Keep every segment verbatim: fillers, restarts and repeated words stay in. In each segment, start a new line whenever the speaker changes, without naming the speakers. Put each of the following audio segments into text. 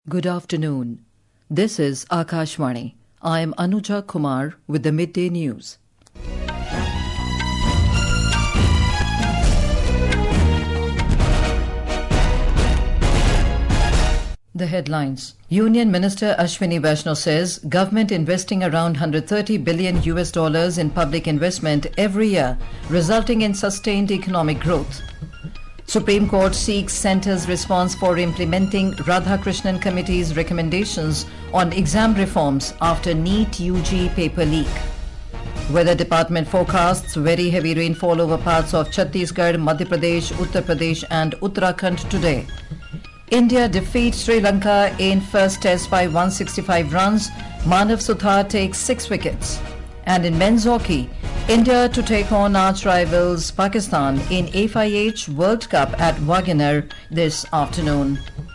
Good afternoon. This is Akashvani. I am Anuja Kumar with the midday news. The headlines. Union Minister Ashwini Vaishnaw says government investing around one hundred thirty billion U S dollars in public investment every year, resulting in sustained economic growth. Supreme Court seeks Centre's response for implementing Radhakrishnan Committee's recommendations on exam reforms after NEET U G paper leak. Weather Department forecasts very heavy rainfall over parts of Chhattisgarh, Madhya Pradesh, Uttar Pradesh and Uttarakhand today. India defeats Sri Lanka in first test by one hundred sixty-five runs. Manav Suthar takes six wickets. And in men's hockey, India to take on arch rivals Pakistan in F I H World Cup at Wagoner this afternoon.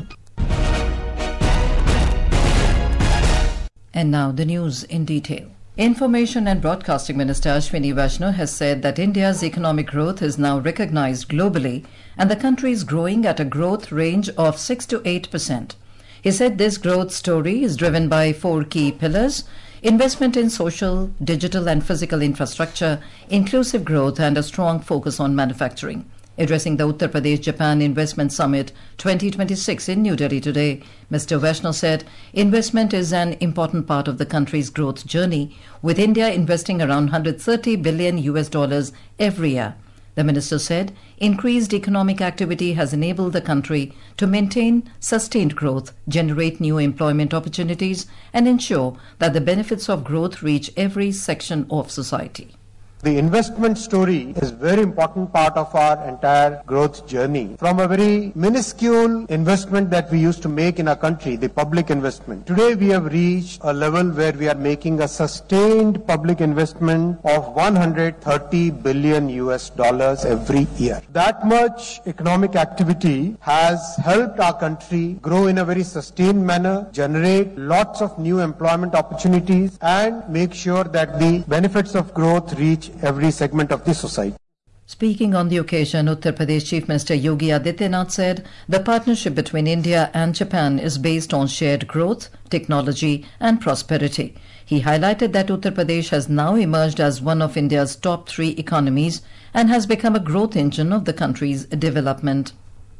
And now the news in detail. Information and Broadcasting Minister Ashwini Vaishnaw has said that India's economic growth is now recognized globally and the country is growing at a growth range of six to eight percent. He said this growth story is driven by four key pillars: investment in social, digital and physical infrastructure, inclusive growth and a strong focus on manufacturing. Addressing the Uttar Pradesh-Japan Investment Summit twenty twenty-six in New Delhi today, Mister Vaishnaw said investment is an important part of the country's growth journey, with India investing around one hundred thirty billion U S dollars every year. The minister said increased economic activity has enabled the country to maintain sustained growth, generate new employment opportunities, and ensure that the benefits of growth reach every section of society.
The investment story is a very important part of our entire growth journey. From a very minuscule investment that we used to make in our country, the public investment, today we have reached a level where we are making a sustained public investment of one hundred thirty billion U S dollars every year. That much economic activity has helped our country grow in a very sustained manner, generate lots of new employment opportunities, and make sure that the benefits of growth reach every segment of the society.
Speaking on the occasion, Uttar Pradesh Chief Minister Yogi Adityanath said the partnership between India and Japan is based on shared growth, technology and prosperity. He highlighted that Uttar Pradesh has now emerged as one of India's top three economies and has become a growth engine of the country's development.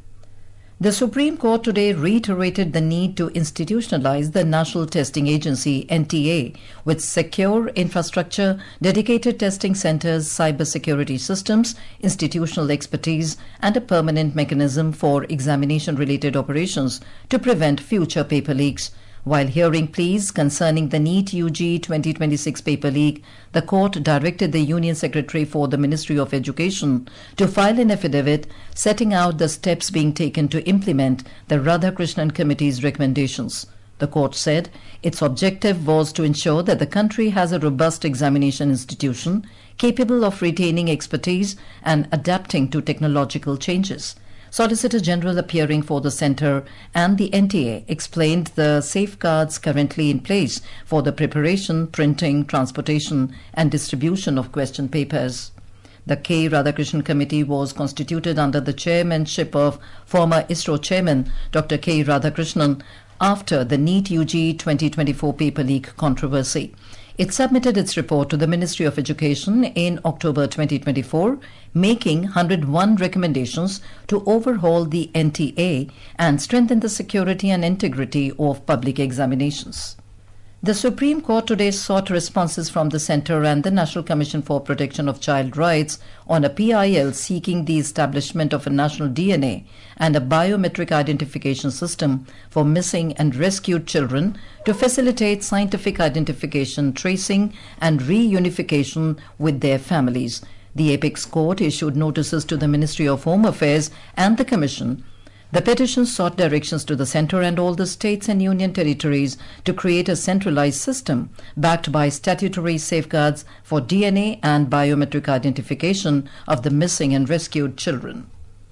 The Supreme Court today reiterated the need to institutionalize the National Testing Agency N T A with secure infrastructure, dedicated testing centers, cybersecurity systems, institutional expertise and a permanent mechanism for examination-related operations to prevent future paper leaks. While hearing pleas concerning the NEET U G twenty twenty-six paper leak, the court directed the Union Secretary for the Ministry of Education to file an affidavit setting out the steps being taken to implement the Radhakrishnan Committee's recommendations. The court said its objective was to ensure that the country has a robust examination institution capable of retaining expertise and adapting to technological changes. Solicitor General appearing for the Centre and the N T A explained the safeguards currently in place for the preparation, printing, transportation and distribution of question papers. The K. Radhakrishnan Committee was constituted under the chairmanship of former ISRO chairman Doctor K. Radhakrishnan after the NEET U G twenty twenty-four paper leak controversy. It submitted its report to the Ministry of Education in October twenty twenty-four, making one hundred one recommendations to overhaul the N T A and strengthen the security and integrity of public examinations. The Supreme Court today sought responses from the Centre and the National Commission for Protection of Child Rights on a P I L seeking the establishment of a national D N A and a biometric identification system for missing and rescued children to facilitate scientific identification, tracing and reunification with their families. The Apex Court issued notices to the Ministry of Home Affairs and the Commission. The petition sought directions to the Centre and all the states and union territories to create a centralized system backed by statutory safeguards for D N A and biometric identification of the missing and rescued children.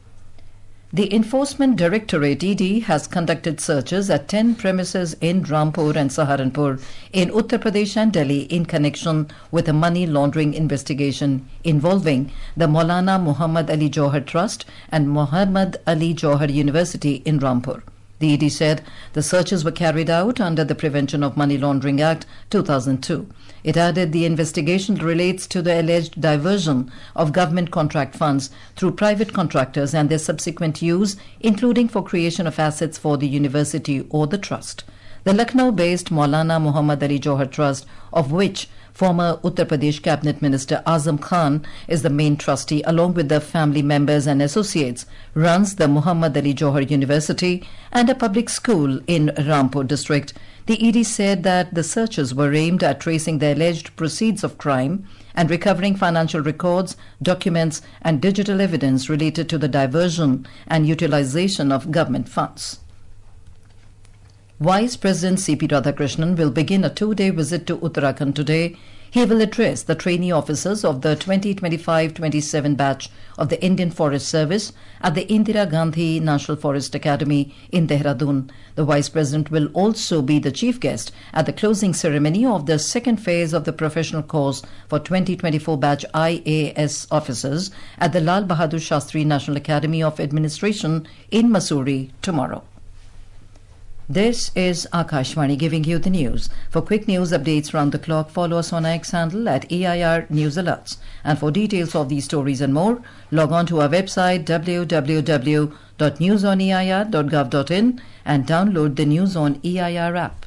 The Enforcement Directorate E D has conducted searches at ten premises in Rampur and Saharanpur in Uttar Pradesh and Delhi in connection with a money laundering investigation involving the Maulana Muhammad Ali Johar Trust and Muhammad Ali Johar University in Rampur. The E D said the searches were carried out under the Prevention of Money Laundering Act two thousand two. It added the investigation relates to the alleged diversion of government contract funds through private contractors and their subsequent use, including for creation of assets for the university or the trust. The Lucknow-based Maulana Muhammad Ali Johar Trust, of which former Uttar Pradesh Cabinet Minister Azam Khan is the main trustee, along with the family members and associates, runs the Muhammad Ali Johar University and a public school in Rampur district. The E D said that the searches were aimed at tracing the alleged proceeds of crime and recovering financial records, documents and digital evidence related to the diversion and utilization of government funds. Vice President C P Radhakrishnan will begin a two-day visit to Uttarakhand today. He will address the trainee officers of the twenty twenty-five twenty-seven batch of the Indian Forest Service at the Indira Gandhi National Forest Academy in Dehradun. The Vice President will also be the chief guest at the closing ceremony of the second phase of the professional course for twenty twenty-four batch I A S officers at the Lal Bahadur Shastri National Academy of Administration in Mussoorie tomorrow. This is Akashvani giving you the news. For quick news updates round the clock, follow us on our X handle at A I R News Alerts. And for details of these stories and more, log on to our website w w w dot news on e i r dot gov dot in and download the News on E I R app.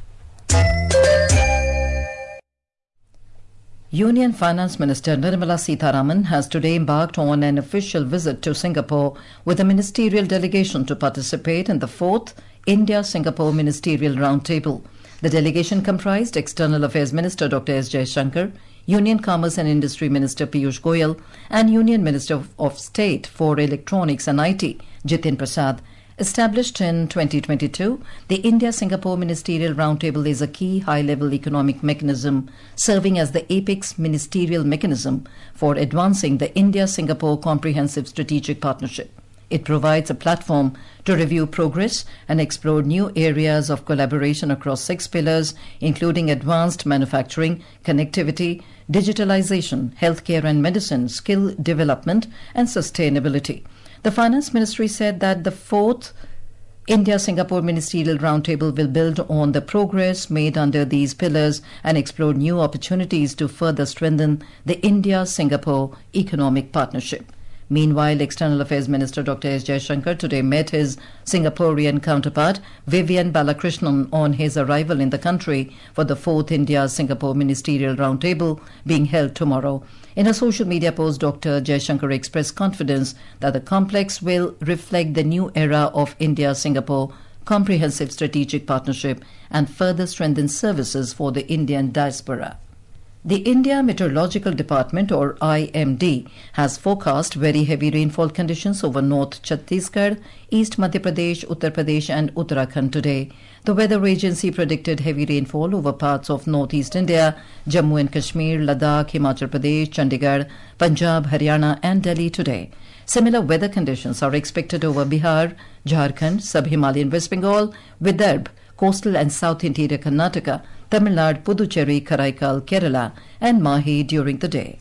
Union Finance Minister Nirmala Sitharaman has today embarked on an official visit to Singapore with a ministerial delegation to participate in the fourth India-Singapore Ministerial Roundtable. The delegation comprised External Affairs Minister Doctor S Jaishankar, Union Commerce and Industry Minister Piyush Goyal, and Union Minister of State for Electronics and I T, Jitin Prasad. Established in twenty twenty-two, the India-Singapore Ministerial Roundtable is a key high-level economic mechanism serving as the apex ministerial mechanism for advancing the India-Singapore Comprehensive Strategic Partnership. It provides a platform to review progress and explore new areas of collaboration across six pillars, including advanced manufacturing, connectivity, digitalization, healthcare and medicine, skill development, and sustainability. The Finance Ministry said that the fourth India-Singapore Ministerial Roundtable will build on the progress made under these pillars and explore new opportunities to further strengthen the India-Singapore economic partnership. Meanwhile, External Affairs Minister Doctor S Jaishankar today met his Singaporean counterpart Vivian Balakrishnan on his arrival in the country for the fourth India-Singapore Ministerial Roundtable being held tomorrow. In a social media post, Doctor Jaishankar expressed confidence that the complex will reflect the new era of India-Singapore Comprehensive Strategic Partnership and further strengthen services for the Indian diaspora. The India Meteorological Department, or I M D, has forecast very heavy rainfall conditions over North Chhattisgarh, East Madhya Pradesh, Uttar Pradesh and Uttarakhand today. The weather agency predicted heavy rainfall over parts of northeast India, Jammu and Kashmir, Ladakh, Himachal Pradesh, Chandigarh, Punjab, Haryana and Delhi today. Similar weather conditions are expected over Bihar, Jharkhand, Sub-Himalayan West Bengal, Vidarbha, coastal and south interior Karnataka, Tamil Nadu, Puducherry, Karaikal, Kerala and Mahi during the day.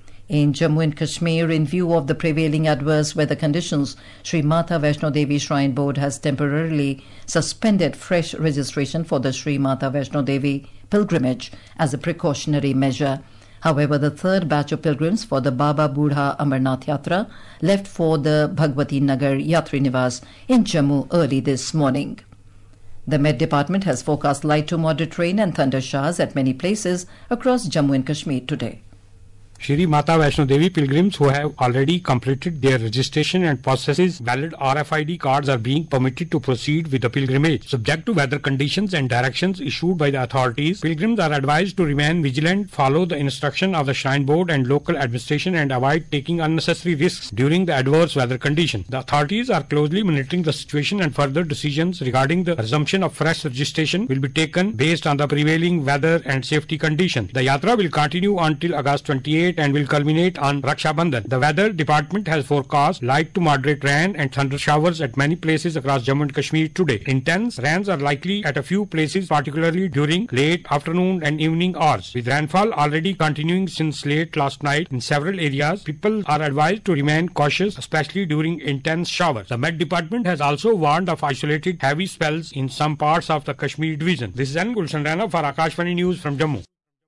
In Jammu and Kashmir, in view of the prevailing adverse weather conditions, Sri Mata Vaishno Devi Shrine Board has temporarily suspended fresh registration for the Sri Mata Vaishno Devi pilgrimage as a precautionary measure. However, the third batch of pilgrims for the Baba Budha Amarnath Yatra left for the Bhagwati Nagar Yatri Niwas in Jammu early this morning. The Met Department has forecast light to moderate rain and thunder showers at many places across Jammu and Kashmir today.
Shri Mata Vaishno Devi pilgrims who have already completed their registration and possesses valid R F I D cards are being permitted to proceed with the pilgrimage. Subject to weather conditions and directions issued by the authorities, pilgrims are advised to remain vigilant, follow the instruction of the Shrine Board and local administration and avoid taking unnecessary risks during the adverse weather condition. The authorities are closely monitoring the situation and further decisions regarding the resumption of fresh registration will be taken based on the prevailing weather and safety conditions. The Yatra will continue until August twenty-eighth date and will culminate on Raksha Bandhan. The weather department has forecast light to moderate rain and thunder showers at many places across Jammu and Kashmir today. Intense rains are likely at a few places, particularly during late afternoon and evening hours. With rainfall already continuing since late last night in several areas, people are advised to remain cautious, especially during intense showers. The Met Department has also warned of isolated heavy spells in some parts of the Kashmir division. This is N. Gulshan Rana for Akashvani News from Jammu.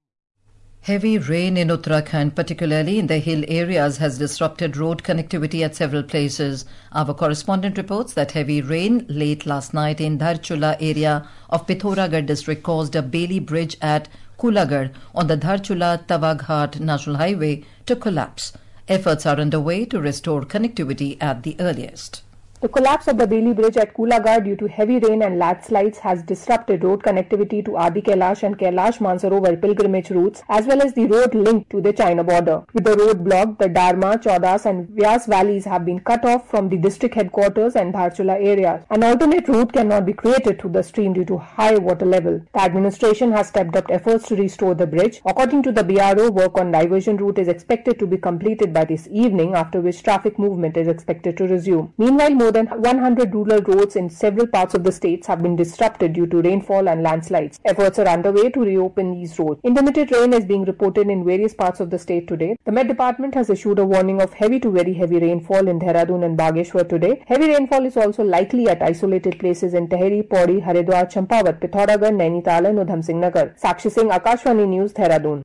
Heavy rain in Uttarakhand, particularly in the hill areas, has disrupted road connectivity at several places. Our correspondent reports that heavy rain late last night in Dharchula area of Pithoragarh district caused a Bailey bridge at Kulagarh on the Dharchula-Tawaghat National Highway to collapse. Efforts are underway to restore connectivity at the earliest.
The collapse of the Bailey Bridge at Kulagarh due to heavy rain and landslides has disrupted road connectivity to Adi Kailash and Kailash Mansarovar pilgrimage routes as well as the road linked to the China border. With the road blocked, the Dharma, Chaudas and Vyas valleys have been cut off from the district headquarters and Dharchula areas. An alternate route cannot be created through the stream due to high water level. The administration has stepped up efforts to restore the bridge. According to the B R O, work on diversion route is expected to be completed by this evening, after which traffic movement is expected to resume. Meanwhile, more than one hundred rural roads in several parts of the states have been disrupted due to rainfall and landslides. Efforts are underway to reopen these roads. Intermittent rain is being reported in various parts of the state today. The Met Department has issued a warning of heavy to very heavy rainfall in Dehradun and Bageshwar today. Heavy rainfall is also likely at isolated places in Tehri, Pauri, Haridwar, Champawat, Pithoragarh, Nainital and Udham Singh Nagar. Sakshi Singh, Akashvani News, Dehradun.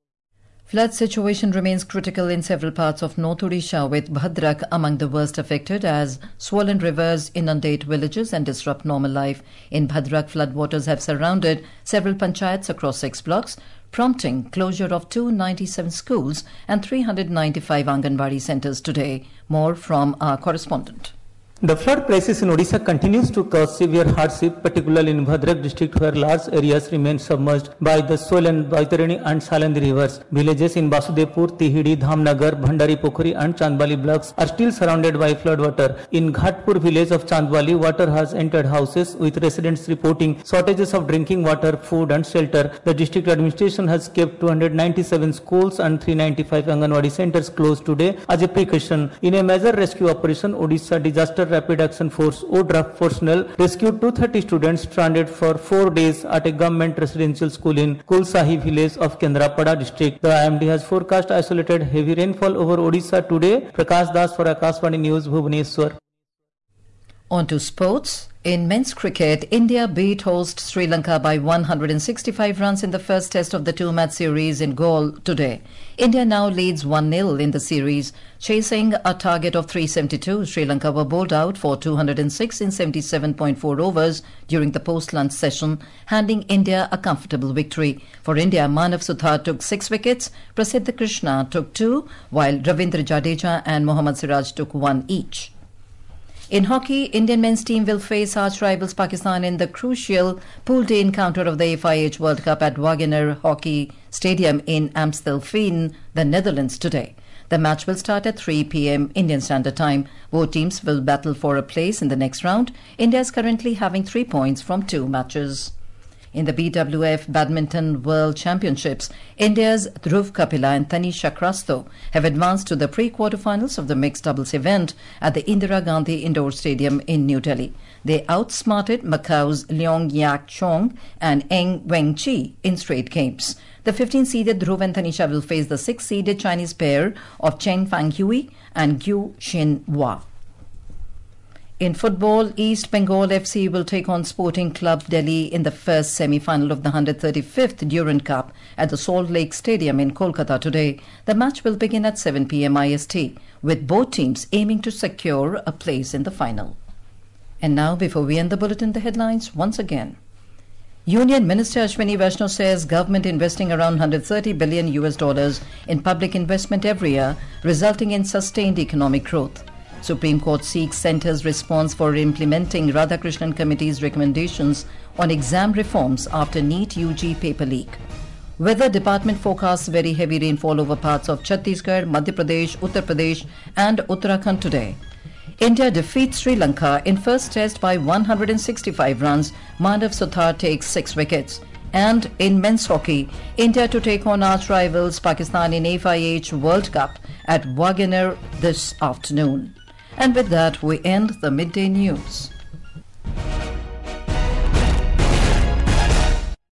Flood situation remains critical in several parts of North Odisha, with Bhadrak among the worst affected as swollen rivers inundate villages and disrupt normal life. In Bhadrak, floodwaters have surrounded several panchayats across six blocks, prompting closure of two hundred ninety-seven schools and three hundred ninety-five Anganwadi centres today. More from our correspondent.
The flood crisis in Odisha continues to cause severe hardship, particularly in Bhadrak district, where large areas remain submerged by the swollen Baitarani and Salandi rivers. Villages in Basudepur, Tihidi, Dhamnagar, Bhandari Pokhari and Chandbali blocks are still surrounded by floodwater. In Ghatpur village of Chandbali, water has entered houses, with residents reporting shortages of drinking water, food and shelter. The district administration has kept two hundred ninety-seven schools and three hundred ninety-five Anganwadi centres closed today as a precaution. In a major rescue operation, Odisha Disaster Rapid Action Force O D R A F personnel rescued two hundred thirty students stranded for four days at a government residential school in Kulsahi village of Kendrapada district. The I M D has forecast isolated heavy rainfall over Odisha today. Prakash Das for Akashvani News, Bhubaneswar.
On to sports. In men's cricket, India beat host Sri Lanka by one hundred sixty-five runs in the first test of the two-match series in Galle today. India now leads one nil in the series. Chasing a target of three seventy-two, Sri Lanka were bowled out for two hundred six in seventy-seven point four overs during the post-lunch session, handing India a comfortable victory. For India, Manav Suthar took six wickets, Prasidh Krishna took two, while Ravindra Jadeja and Mohammad Siraj took one each. In hockey, Indian men's team will face arch rivals Pakistan in the crucial Pool D encounter of the F I H World Cup at Wagener Hockey Stadium in Amstelveen, the Netherlands today. The match will start at three p m Indian Standard Time. Both teams will battle for a place in the next round. India is currently having three points from two matches. In the B W F Badminton World Championships, India's Dhruv Kapila and Tanisha Krasto have advanced to the pre-quarterfinals of the mixed doubles event at the Indira Gandhi Indoor Stadium in New Delhi. They outsmarted Macau's Leong Yak Chong and Eng Weng-chi in straight games. The fifteen-seeded Dhruv and Tanisha will face the six-seeded Chinese pair of Chen Fanghui and Gyu Xin-hua. In football, East Bengal F C will take on Sporting Club Delhi in the first semi-final of the one hundred thirty-fifth Durand Cup at the Salt Lake Stadium in Kolkata today. The match will begin at seven p m I S T, with both teams aiming to secure a place in the final. And now, before we end the bulletin, the headlines once again. Union Minister Ashwini Vaishnaw says government investing around one hundred thirty billion U S dollars in public investment every year, resulting in sustained economic growth. Supreme Court seeks Centre's response for implementing Radhakrishnan Committee's recommendations on exam reforms after NEET U G paper leak. Weather Department forecasts very heavy rainfall over parts of Chhattisgarh, Madhya Pradesh, Uttar Pradesh and Uttarakhand today. India defeats Sri Lanka in first test by one hundred sixty-five runs. Manav Suthar takes six wickets. And in men's hockey, India to take on arch rivals Pakistan in F I H World Cup at Wagoner this afternoon. And with that, we end the midday news.